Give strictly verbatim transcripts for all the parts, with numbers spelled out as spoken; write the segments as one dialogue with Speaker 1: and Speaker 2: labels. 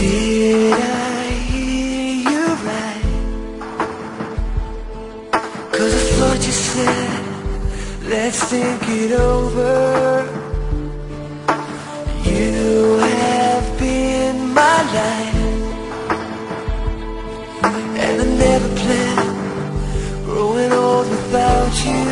Speaker 1: Did I hear you right? 'Cause it's what you said. Let's think it over. You have been my life, and I never planned growing old without you.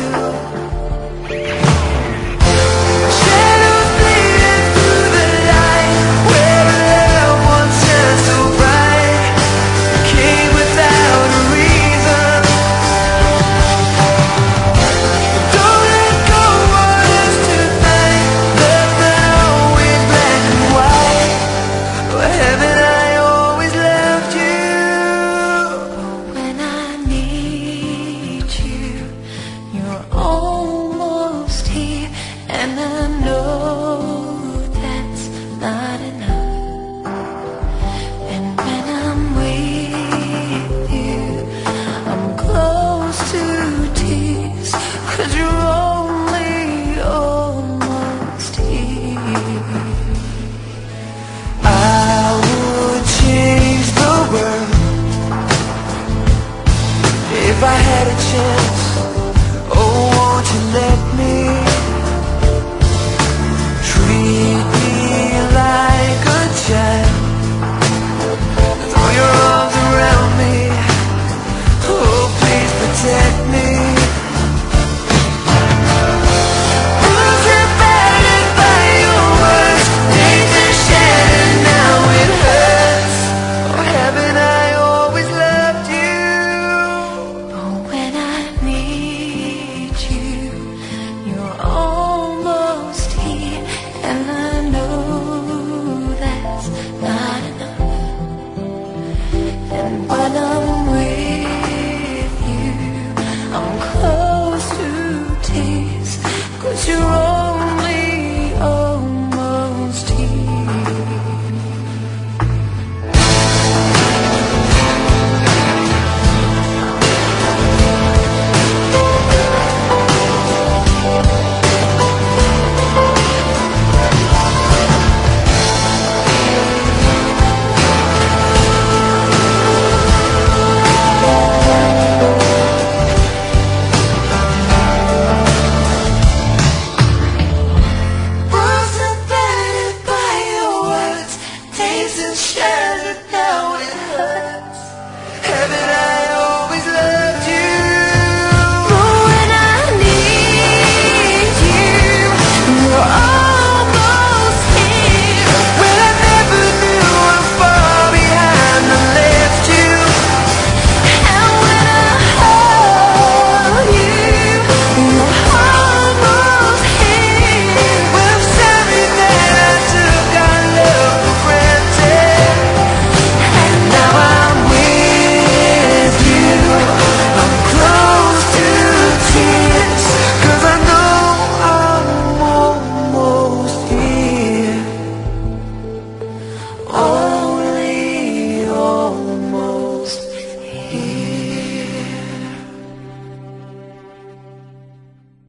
Speaker 1: And I know that's not enough. And when I'm with you, I'm close to tears, 'cause you're only almost here. I would change the world if I had a chance. Oh, won't you let me?